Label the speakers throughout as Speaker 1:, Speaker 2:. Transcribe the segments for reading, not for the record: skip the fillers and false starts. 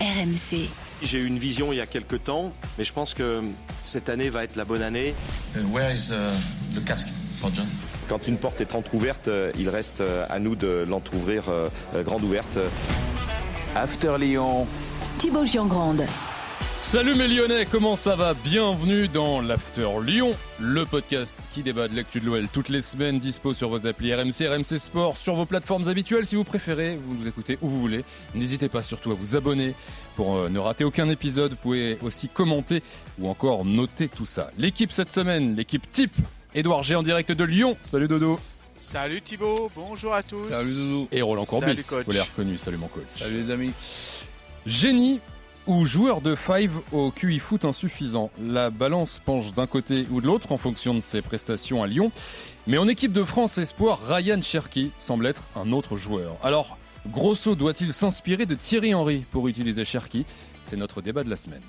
Speaker 1: RMC.
Speaker 2: J'ai eu une vision il y a quelques temps, mais je pense que cette année va être la bonne année.
Speaker 3: Where is le casque for John?
Speaker 2: Quand une porte est entrouverte, il reste à nous de l'entrouvrir grande ouverte.
Speaker 4: After Lyon,
Speaker 1: Thibaut Giangrande.
Speaker 5: Salut mes Lyonnais, comment ça va? Bienvenue dans l'After Lyon, le podcast qui débat de l'actu de l'OL toutes les semaines, dispo sur vos applis RMC, RMC Sport, sur vos plateformes habituelles si vous préférez, vous nous écoutez où vous voulez. N'hésitez pas surtout à vous abonner pour ne rater aucun épisode, vous pouvez aussi commenter ou encore noter tout ça. L'équipe cette semaine, l'équipe type, Edouard G en direct de Lyon, salut Dodo.
Speaker 6: Salut Thibaut, bonjour à tous.
Speaker 5: Salut Dodo. Et Roland Courbis, vous l'avez reconnu, salut mon coach.
Speaker 7: Salut les amis.
Speaker 5: Génie ou joueur de five au QI foot insuffisant. La balance penche d'un côté ou de l'autre en fonction de ses prestations à Lyon. Mais en équipe de France espoir, Ryan Cherki semble être un autre joueur. Alors, Grosso doit-il s'inspirer de Thierry Henry pour utiliser Cherki? C'est notre débat de la semaine.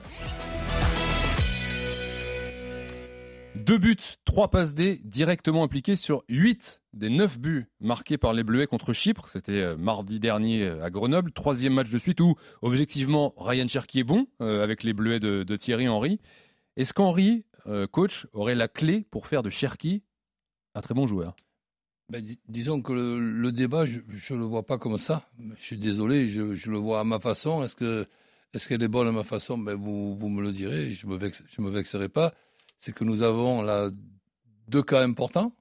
Speaker 5: 2 buts, 3 passes D directement impliqués sur 8 des 9 buts marqués par les Bleuets contre Chypre. C'était mardi dernier à Grenoble. 3e match de suite où, objectivement, Ryan Cherki est bon avec les Bleuets de Thierry Henry. Est-ce qu'Henry, coach, aurait la clé pour faire de Cherki un très bon joueur?
Speaker 7: Disons que le débat, je ne le vois pas comme ça. Je suis désolé, je le vois à ma façon. Est-ce qu'elle est bonne à ma façon? Vous me le direz, je me vexerai pas. C'est que nous avons là 2 cas importants.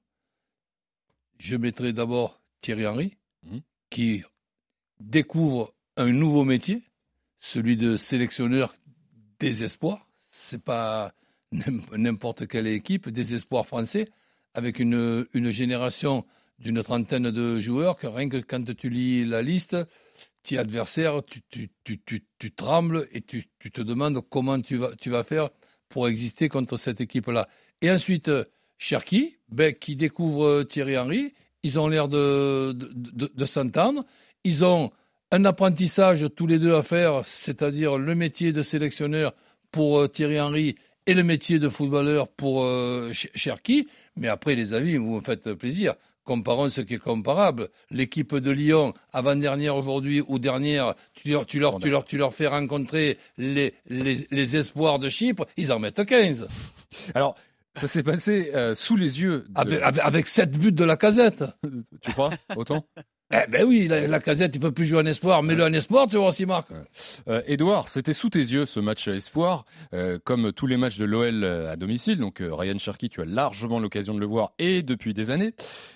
Speaker 7: Je mettrai d'abord Thierry Henry, qui découvre un nouveau métier, celui de sélectionneur des espoirs. C'est pas n'importe quelle équipe, des espoirs français, avec une génération d'une trentaine de joueurs que rien que quand tu lis la liste, tu es adversaire, tu trembles et tu te demandes comment tu vas faire pour exister contre cette équipe-là. Et ensuite, Cherki, qui découvre Thierry Henry, ils ont l'air de s'entendre. Ils ont un apprentissage tous les deux à faire, c'est-à-dire le métier de sélectionneur pour Thierry Henry et le métier de footballeur pour Cherki. Mais après, les amis, vous me faites plaisir. Comparons ce qui est comparable. L'équipe de Lyon, avant-dernière aujourd'hui ou dernière, tu leur fais rencontrer les espoirs de Chypre, ils en mettent 15.
Speaker 5: Alors, ça s'est passé sous les yeux.
Speaker 7: Avec 7 buts de Lacazette.
Speaker 5: Tu crois? Autant?
Speaker 7: Oui, Lacazette, il peut plus jouer en espoir. Mets-le en espoir, tu vois s'il marque.
Speaker 5: Edouard, c'était sous tes yeux ce match espoir, comme tous les matchs de l'OL à domicile. Donc Ryan Cherki, tu as largement l'occasion de le voir et depuis des années.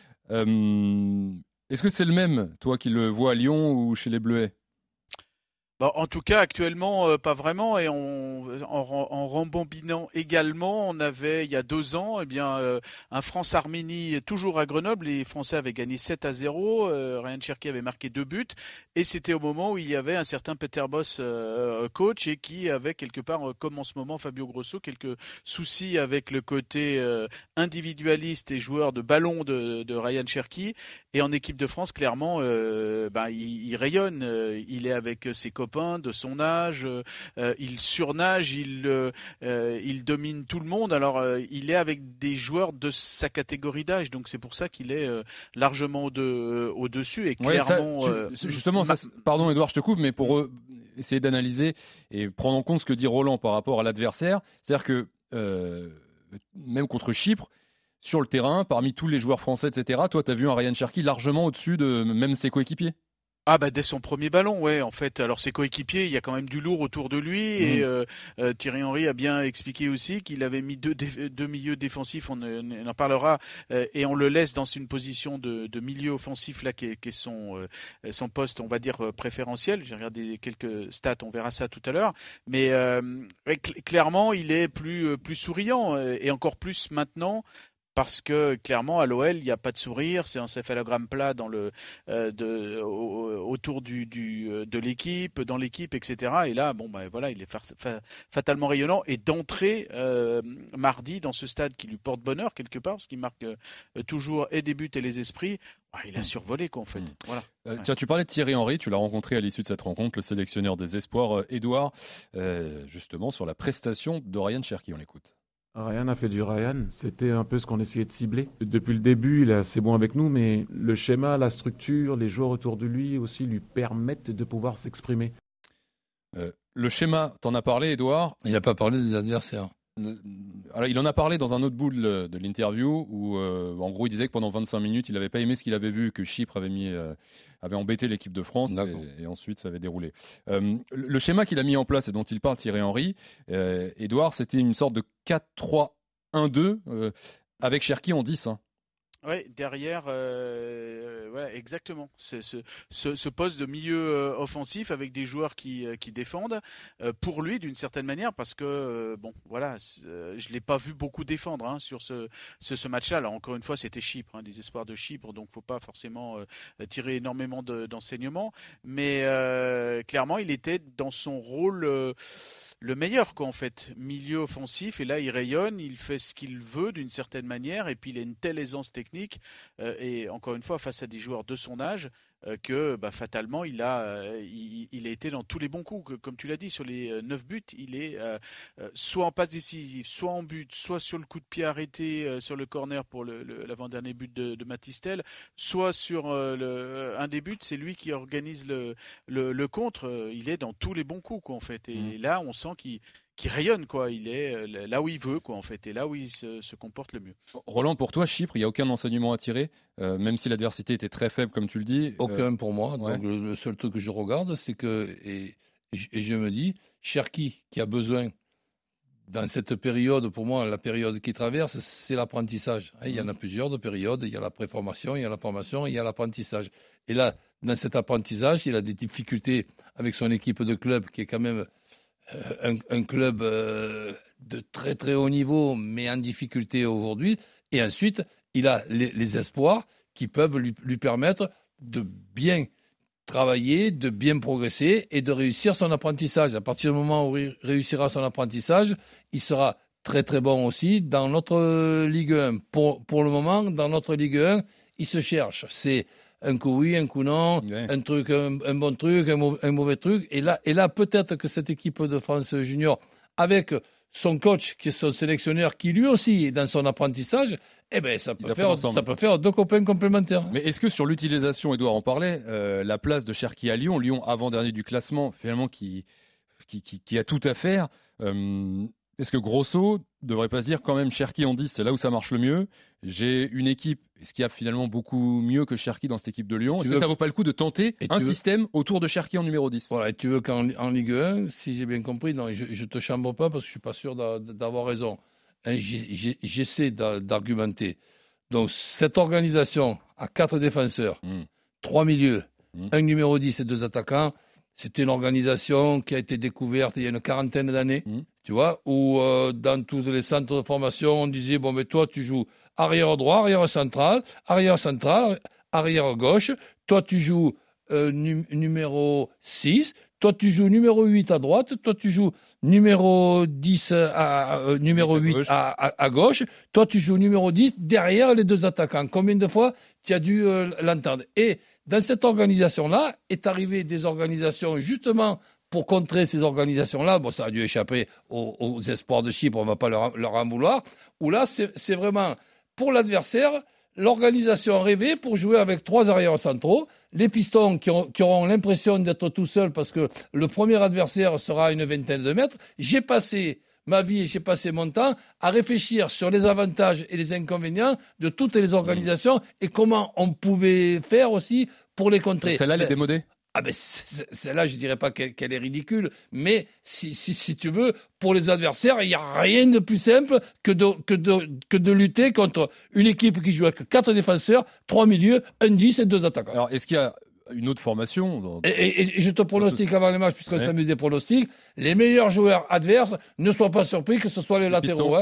Speaker 5: Est-ce que c'est le même, toi qui le vois à Lyon ou chez les Bleuets?
Speaker 6: En tout cas, actuellement, pas vraiment. Et en rembobinant également, on avait, il y a 2 ans, un France-Arménie toujours à Grenoble. Les Français avaient gagné 7-0. Ryan Cherki avait marqué 2 buts. Et c'était au moment où il y avait un certain Peter Bosz, coach, et qui avait quelque part, comme en ce moment Fabio Grosso, quelques soucis avec le côté individualiste et joueur de ballon de Ryan Cherki. Et en équipe de France, clairement, il rayonne. Il est avec ses copains de son âge, il surnage, il domine tout le monde. Alors il est avec des joueurs de sa catégorie d'âge, donc c'est pour ça qu'il est largement au-dessus et clairement.
Speaker 5: Pardon Edouard, je te coupe, mais pour essayer d'analyser et prendre en compte ce que dit Roland par rapport à l'adversaire, c'est-à-dire que même contre Chypre, sur le terrain, parmi tous les joueurs français, etc., toi, tu as vu un Ryan Cherki largement au-dessus de même ses coéquipiers?
Speaker 6: Dès son premier ballon, ouais, en fait. Alors ses coéquipiers, il y a quand même du lourd autour de lui et Thierry Henry a bien expliqué aussi qu'il avait mis deux milieux défensifs, on en parlera, et on le laisse dans une position de milieu offensif là qui est son poste, on va dire préférentiel. J'ai regardé quelques stats, on verra ça tout à l'heure, mais clairement, il est plus souriant et encore plus maintenant. Parce que clairement à l'OL il n'y a pas de sourire, c'est un céphalogramme plat dans autour de l'équipe, dans l'équipe, etc. Et là il est fatalement rayonnant et d'entrer mardi dans ce stade qui lui porte bonheur quelque part parce qu'il marque toujours et des buts et les esprits. Il a survolé en fait. Voilà.
Speaker 5: Tiens, tu parlais de Thierry Henry, tu l'as rencontré à l'issue de cette rencontre, le sélectionneur des espoirs, Edouard, justement sur la prestation de Ryan Cherki, on l'écoute.
Speaker 8: Ryan a fait du Ryan, c'était un peu ce qu'on essayait de cibler. Depuis le début, il est assez bon avec nous, mais le schéma, la structure, les joueurs autour de lui aussi lui permettent de pouvoir s'exprimer.
Speaker 5: Le schéma, t'en as parlé, Edouard.
Speaker 7: Il n'a pas parlé des adversaires.
Speaker 5: Alors, il en a parlé dans un autre bout de l'interview où, en gros, il disait que pendant 25 minutes, il n'avait pas aimé ce qu'il avait vu, que Chypre avait embêté l'équipe de France et ensuite ça avait déroulé. Le schéma qu'il a mis en place et dont il parle Thierry Henry, Edouard, c'était une sorte de 4-3-1-2 avec Cherki en 10. Hein.
Speaker 6: Oui, derrière, exactement. C'est ce poste de milieu offensif avec des joueurs qui défendent pour lui d'une certaine manière, parce que je l'ai pas vu beaucoup défendre sur ce match-là. Alors encore une fois, c'était Chypre, des espoirs de Chypre, donc faut pas forcément tirer énormément d'enseignements, mais clairement, il était dans son rôle. Le meilleur, quoi, en fait, milieu offensif, et là il rayonne, il fait ce qu'il veut d'une certaine manière, et puis il a une telle aisance technique, et encore une fois face à des joueurs de son âge, que fatalement il a été dans tous les bons coups, comme tu l'as dit, sur les 9 buts, il est soit en passe décisive, soit en but, soit sur le coup de pied arrêté sur le corner pour l'avant-dernier but de Matistel, soit sur un des buts, c'est lui qui organise le contre, il est dans tous les bons coups, quoi, en fait, et là on sent qu'il rayonne, quoi. Il est là où il veut, quoi, en fait, et là où il se comporte le mieux.
Speaker 5: Roland, pour toi, Chypre, il n'y a aucun enseignement à tirer, même si l'adversité était très faible, comme tu le dis.
Speaker 7: Aucun pour moi.
Speaker 5: Ouais.
Speaker 7: Donc le seul truc que je regarde, c'est que, et je me dis, Cherki, qui a besoin, dans cette période, pour moi, la période qu'il traverse, c'est l'apprentissage. Il y en a plusieurs de périodes. Il y a la préformation, il y a la formation, il y a l'apprentissage. Et là, dans cet apprentissage, il a des difficultés avec son équipe de club, qui est quand même un club de très très haut niveau, mais en difficulté aujourd'hui. Et ensuite, il a les espoirs qui peuvent lui permettre de bien travailler, de bien progresser et de réussir son apprentissage. À partir du moment où il réussira son apprentissage, il sera très très bon aussi dans notre Ligue 1. Pour le moment, dans notre Ligue 1, il se cherche. C'est un coup oui, un coup non, ouais. Un bon truc, un mauvais truc. Et là, peut-être que cette équipe de France Junior, avec son coach, qui est son sélectionneur, qui lui aussi est dans son apprentissage, ça peut faire deux copains complémentaires.
Speaker 5: Mais est-ce que sur l'utilisation, Edouard en parlait, la place de Cherki à Lyon avant-dernier du classement, finalement, qui a tout à faire, est-ce que Grosso ne devrait pas se dire quand même Cherki en 10, c'est là où ça marche le mieux. J'ai une équipe, est-ce qu'il y a finalement beaucoup mieux que Cherki dans cette équipe de Lyon? Est-ce que ça ne vaut pas le coup de tenter un système autour de Cherki en numéro 10?
Speaker 7: Voilà, et tu veux qu'en Ligue 1, si j'ai bien compris, non, je ne te chambre pas parce que je ne suis pas sûr d'avoir raison. J'essaie d'argumenter. Donc, cette organisation à 4 défenseurs, 3 milieux, un numéro 10 et 2 attaquants, c'était une organisation qui a été découverte il y a une quarantaine d'années, tu vois, où dans tous les centres de formation, on disait, bon, mais toi, tu joues arrière droit, arrière central, arrière gauche, toi, tu joues numéro 6, toi, tu joues numéro 8 à droite, toi, tu joues numéro 10 numéro 8 à gauche, toi, tu joues numéro 10 derrière les deux attaquants. Combien de fois tu as dû l'entendre? Et dans cette organisation-là, est arrivé des organisations justement pour contrer ces organisations-là. Bon, ça a dû échapper aux espoirs de Chypre, on ne va pas leur en vouloir. Où là, c'est vraiment pour l'adversaire l'organisation rêvée pour jouer avec 3 arrières centraux, les pistons qui auront l'impression d'être tout seuls parce que le premier adversaire sera à une vingtaine de mètres. J'ai passé ma vie et j'ai passé mon temps à réfléchir sur les avantages et les inconvénients de toutes les organisations et comment on pouvait faire aussi pour les contrer.
Speaker 5: Celle-là, elle est démodée?
Speaker 7: Celle-là, je dirais pas qu'elle est ridicule, mais si tu veux, pour les adversaires, il n'y a rien de plus simple que de lutter contre une équipe qui joue avec 4 défenseurs, 3 milieux, un 10 et 2 attaquants.
Speaker 5: Alors, est-ce qu'il y a une autre formation
Speaker 7: et je te pronostique avant les matchs, puisqu'on s'amuse des pronostics, les meilleurs joueurs adverses ne soient pas surpris que ce soit les latéraux.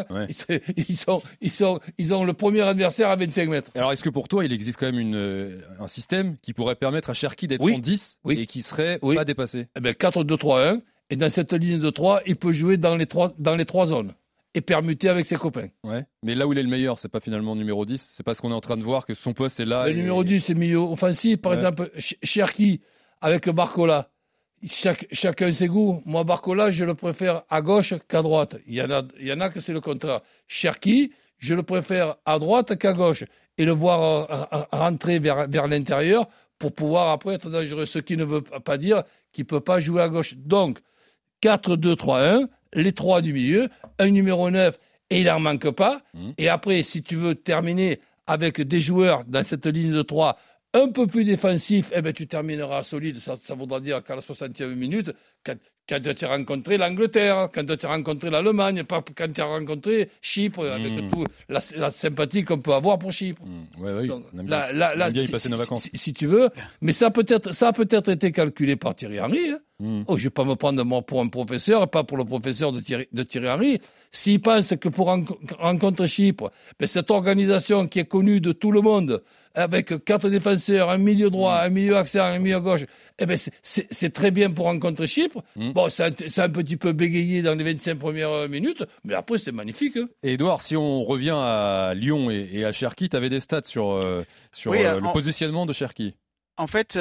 Speaker 7: Ils ont le premier adversaire à 25 mètres.
Speaker 5: Alors, est-ce que pour toi, il existe quand même un système qui pourrait permettre à Cherki d'être en 10 et qui serait pas dépassé?
Speaker 7: 4-2-3-1. Et dans cette ligne de 3, il peut jouer dans les trois zones et permuter avec ses copains.
Speaker 5: Ouais. Mais là où il est le meilleur, c'est pas finalement numéro 10, c'est pas ce qu'on est en train de voir, que son poste est là.
Speaker 7: Le numéro 10, c'est milieu offensif. Par exemple, Cherki avec Barcola. Chacun ses goûts. Moi, Barcola, je le préfère à gauche qu'à droite. Il y en a que c'est le contraire. Cherki, je le préfère à droite qu'à gauche. Et le voir rentrer vers l'intérieur pour pouvoir après être dangereux. Ce qui ne veut pas dire qu'il ne peut pas jouer à gauche. Donc, 4-2-3-1, les 3 du milieu, un numéro 9, et il n'en manque pas. Et après, si tu veux terminer avec des joueurs dans cette ligne de 3 un peu plus défensifs, eh ben, tu termineras solide. Ça voudra dire qu'à la 60e minute, quand tu as rencontré l'Angleterre, quand tu as rencontré l'Allemagne, pas quand tu as rencontré Chypre, avec toute la sympathie qu'on peut avoir pour Chypre.
Speaker 5: Oui,
Speaker 7: donc,
Speaker 5: on aime bien y passer nos vacances.
Speaker 7: Si tu veux, mais ça a peut-être été calculé par Thierry Henry. Hein. Je ne vais pas me prendre moi pour un professeur, pas pour le professeur de Thierry Henry. S'il pense que pour rencontrer Chypre, ben, cette organisation qui est connue de tout le monde, avec 4 défenseurs, un milieu droit, un milieu axe, un milieu gauche, eh ben c'est très bien pour rencontrer Chypre. Bon, c'est un petit peu bégayé dans les 25 premières minutes, mais après c'est magnifique. Hein.
Speaker 5: Et Edouard, si on revient à Lyon et à Cherki, tu avais des stats sur le positionnement de Cherki.
Speaker 6: En fait,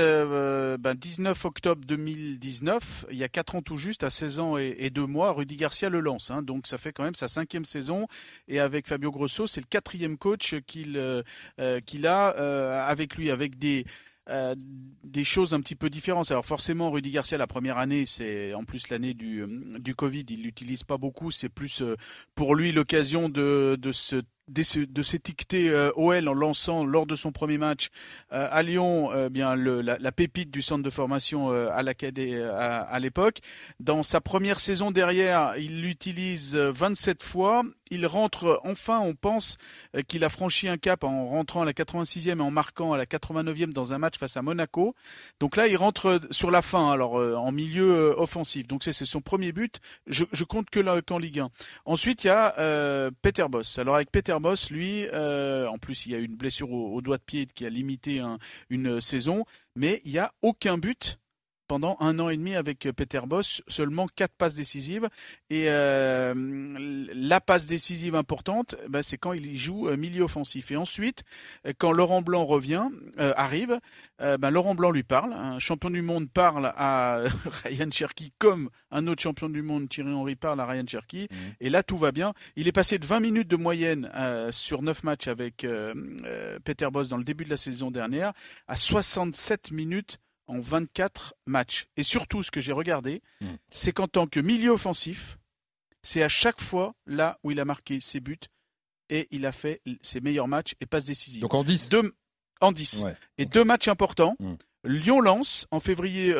Speaker 6: 19 octobre 2019, il y a 4 ans tout juste, à 16 ans et 2 mois, Rudy Garcia le lance. Hein, donc ça fait quand même sa 5e saison. Et avec Fabio Grosso, c'est le 4e coach qu'il a avec lui, avec des choses un petit peu différentes. Alors forcément, Rudy Garcia, la première année, c'est en plus l'année du Covid, il l'utilise pas beaucoup. C'est plus pour lui l'occasion de s'étiqueter OL en lançant lors de son premier match à Lyon la pépite du centre de formation à l'époque. Dans sa première saison derrière, il l'utilise 27 fois. Il rentre enfin, on pense qu'il a franchi un cap en rentrant à la 86e et en marquant à la 89e dans un match face à Monaco. Donc là, il rentre sur la fin, alors en milieu offensif. Donc c'est son premier but. Je compte qu'en Ligue 1. Ensuite, il y a Peter Bosz. Alors avec Peter Bosz, lui, en plus, il y a eu une blessure au doigt de pied qui a limité une saison, mais il n'y a aucun but pendant 1 an et demi avec Peter Bosz, seulement 4 passes décisives. Et la passe décisive importante, c'est quand il joue milieu offensif. Et ensuite, quand Laurent Blanc arrive, Laurent Blanc lui parle. Un champion du monde parle à Ryan Cherki comme un autre champion du monde, Thierry Henry, parle à Ryan Cherki. Et là, tout va bien. Il est passé de 20 minutes de moyenne sur 9 matchs avec Peter Bosz dans le début de la saison dernière à 67 minutes en 24 matchs. Et surtout, ce que j'ai regardé, c'est qu'en tant que milieu offensif, c'est à chaque fois là où il a marqué ses buts et il a fait ses meilleurs matchs et passes décisives.
Speaker 5: Donc en 10
Speaker 6: En 10. Ouais. Et 2 matchs importants. Lyon-Lens en février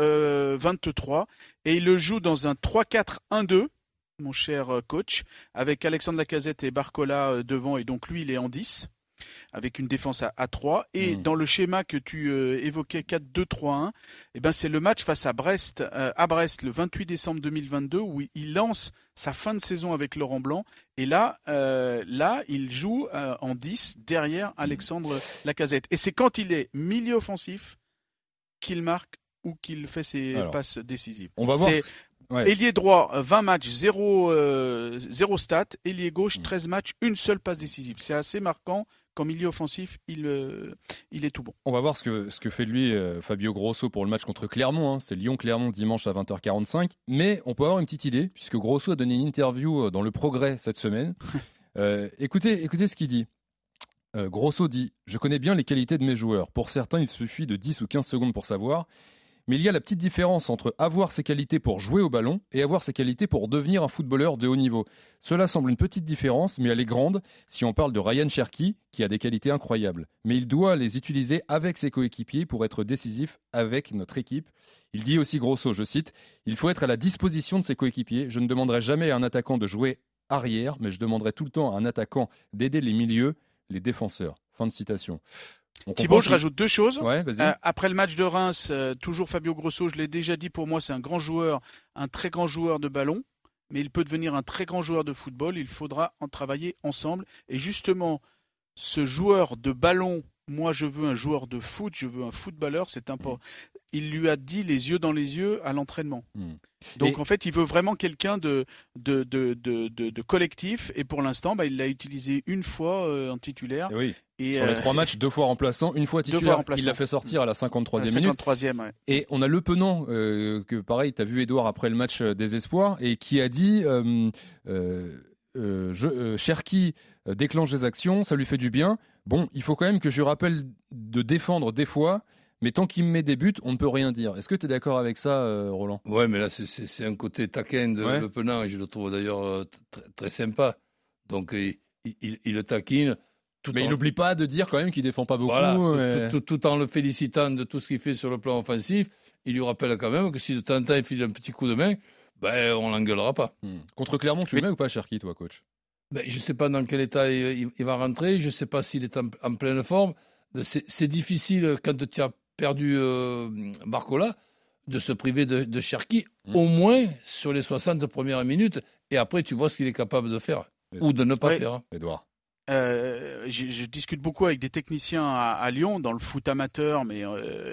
Speaker 6: 23 et il le joue dans un 3-4-1-2, mon cher coach, avec Alexandre Lacazette et Barcola devant, et donc lui il est en 10. Avec une défense à 3. Et dans le schéma que tu évoquais, 4-2-3-1, c'est le match face à Brest le 28 décembre 2022 où il lance sa fin de saison avec Laurent Blanc. Et là il joue en 10 derrière Alexandre Lacazette. Et c'est quand il est milieu offensif qu'il marque ou qu'il fait ses passes décisives.
Speaker 5: On va voir.
Speaker 6: Ailier droit, 20 matchs, 0 stats. Ailier gauche, 13 matchs, une seule passe décisive. C'est assez marquant. Qu'en milieu offensif, il est tout bon.
Speaker 5: On va voir ce que fait de lui Fabio Grosso pour le match contre Clermont. Hein. C'est Lyon-Clermont dimanche à 20h45. Mais on peut avoir une petite idée, puisque Grosso a donné une interview dans Le Progrès cette semaine. Écoutez ce qu'il dit. Grosso dit « Je connais bien les qualités de mes joueurs. Pour certains, il suffit de 10 ou 15 secondes pour savoir. Mais il y a la petite différence entre avoir ses qualités pour jouer au ballon et avoir ses qualités pour devenir un footballeur de haut niveau. Cela semble une petite différence, mais elle est grande si on parle de Ryan Cherki, qui a des qualités incroyables. Mais il doit les utiliser avec ses coéquipiers pour être décisif avec notre équipe. » Il dit aussi Grosso, je cite, « Il faut être à la disposition de ses coéquipiers. Je ne demanderai jamais à un attaquant de jouer arrière, mais je demanderai tout le temps à un attaquant d'aider les milieux, les défenseurs. » Fin de citation.
Speaker 6: Thibaut, je rajoute 2 choses.
Speaker 5: Ouais,
Speaker 6: après le match de Reims, toujours Fabio Grosso, je l'ai déjà dit, pour moi c'est un grand joueur, un très grand joueur de ballon, mais il peut devenir un très grand joueur de football, il faudra en travailler ensemble. Et justement, ce joueur de ballon, moi je veux un joueur de foot, je veux un footballeur, c'est important. Il lui a dit les yeux dans les yeux à l'entraînement. Donc en fait, il veut vraiment quelqu'un de collectif, et pour l'instant, il l'a utilisé une fois en titulaire.
Speaker 5: Et sur les 3 matchs, 2 fois remplaçant, une fois titulaire. Il l'a fait sortir à la 53e minute.
Speaker 6: 53e, ouais.
Speaker 5: Et on a Le Penant, que pareil, tu as vu Edouard après le match des Espoirs, et qui a dit Cherki déclenche des actions, ça lui fait du bien. Bon, il faut quand même que je rappelle de défendre des fois, Mais tant qu'il met des buts, on ne peut rien dire. Est-ce que tu es d'accord avec ça, Roland ?
Speaker 7: Ouais, mais là, c'est un côté taquin de Le Penant, et je le trouve d'ailleurs très sympa. Donc, il le taquine.
Speaker 5: Mais il n'oublie pas de dire quand même qu'il ne défend pas beaucoup.
Speaker 7: Voilà, tout en le félicitant de tout ce qu'il fait sur le plan offensif, il lui rappelle quand même que si de temps en temps il file un petit coup de main, on ne l'engueulera pas.
Speaker 5: Contre Clermont, tu le mets ou pas, Cherki, toi, coach ?
Speaker 7: Je ne sais pas dans quel état il va rentrer, je ne sais pas s'il est en pleine forme. C'est difficile quand tu as perdu Barcola de se priver de Cherki, au moins sur les 60 premières minutes, et après tu vois ce qu'il est capable de faire ou de ne pas faire.
Speaker 5: Edouard.
Speaker 6: Je discute beaucoup avec des techniciens à Lyon dans le foot amateur, mais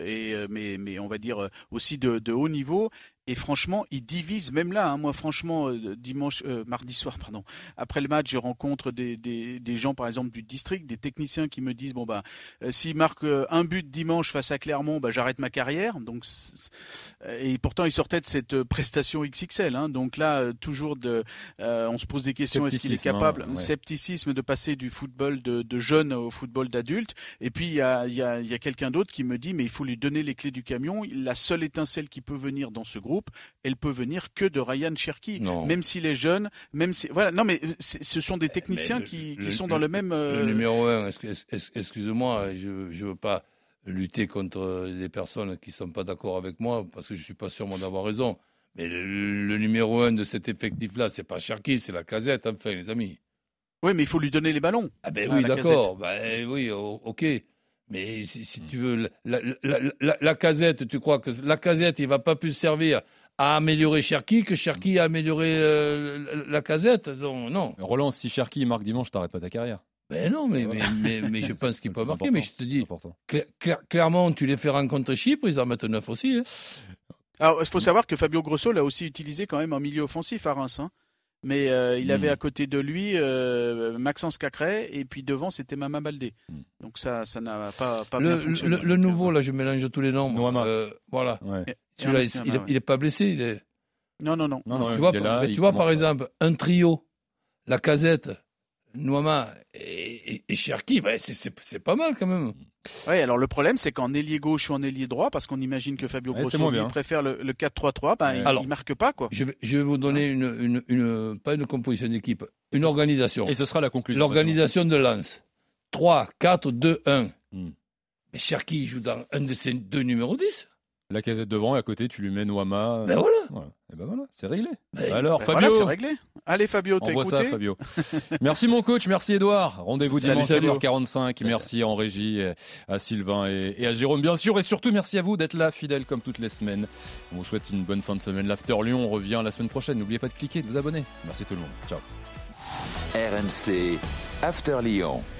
Speaker 6: on va dire aussi de haut niveau. Et franchement, ils divisent même là. Moi, franchement, mardi soir, après le match, je rencontre des gens, par exemple, du district, des techniciens qui me disent s'il marque un but dimanche face à Clermont, j'arrête ma carrière. Donc, et pourtant, ils sortaient de cette prestation XXL. Donc là, toujours on se pose des questions. Est-ce qu'il est capable, scepticisme, de passer du football de jeune au football d'adulte? Et puis, il y a quelqu'un d'autre qui me dit, mais il faut lui donner les clés du camion. La seule étincelle qui peut venir dans ce groupe, elle peut venir que de Ryan Cherki, même s'il est jeune, non, mais ce sont des techniciens qui sont dans le même.
Speaker 7: Le numéro 1, excuse-moi, je veux pas lutter contre des personnes qui sont pas d'accord avec moi parce que je suis pas sûr d'avoir raison. Mais le numéro 1 de cet effectif-là, c'est pas Cherki, c'est Lacazette, enfin, les amis.
Speaker 6: Oui, mais il faut lui donner les ballons.
Speaker 7: Oui, d'accord. Oui, ok. Mais si tu veux, Lacazette, tu crois que Lacazette, il va pas plus servir à améliorer Cherki que Cherki a amélioré Lacazette? Non.
Speaker 5: Roland, si Cherki marque dimanche, t'arrêtes pas ta carrière.
Speaker 7: Non, mais je pense qu'il peut marquer. Mais je te dis, clairement, tu les fais rencontrer Chypre, ils en mettent 9 aussi.
Speaker 6: Alors, il faut savoir que Fabio Grosso l'a aussi utilisé quand même en milieu offensif à Reims. Mais il avait à côté de lui Maxence Cacré, et puis devant c'était Mama Baldé. Donc ça n'a pas bien fonctionné.
Speaker 7: Le nouveau, là je mélange tous les noms. Voilà.
Speaker 5: Ouais.
Speaker 7: Celui-là, il est pas blessé.
Speaker 6: Non.
Speaker 7: Tu vois par exemple un trio, Lacazette, Noama et Cherki, c'est pas mal quand même.
Speaker 6: Oui, alors le problème c'est qu'en ailier gauche ou en ailier droit, parce qu'on imagine que Fabio Grosso préfère le 4-3-3, il marque pas quoi.
Speaker 7: Je vais vous donner pas une composition d'équipe, une organisation.
Speaker 5: Et ce sera la conclusion.
Speaker 7: L'organisation de Lens. 3-4-2-1. Mais Cherki joue dans un de ces deux numéros 10.
Speaker 5: Lacazette devant et à côté tu lui mets Noama.
Speaker 7: Voilà.
Speaker 5: Et voilà, c'est réglé.
Speaker 6: Alors Fabio, voilà, c'est réglé. Allez Fabio, t'as écouté.
Speaker 5: Ça, Fabio. Merci mon coach, merci Edouard. Rendez-vous dimanche à 10h45. Merci en régie à Sylvain et à Jérôme bien sûr, et surtout merci à vous d'être là fidèles comme toutes les semaines. On vous souhaite une bonne fin de semaine. L'After Lyon, on revient la semaine prochaine. N'oubliez pas de cliquer, de vous abonner. Merci tout le monde. Ciao.
Speaker 4: RMC After Lyon.